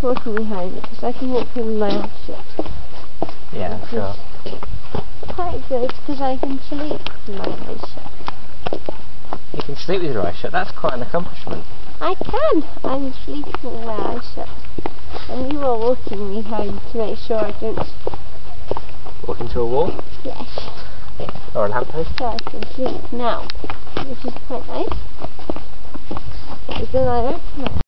walking behind me because I can walk with my eyes shut. Yeah, sure. Quite good because I can sleep with my eyes shut. You can sleep with your eyes shut. That's quite an accomplishment. I can. I'm sleeping with my eyes shut. And you are walking behind to make sure I don't Walk into a wall? yes. Or a lamppost? So I can sleep now, which is quite nice. Because then I open my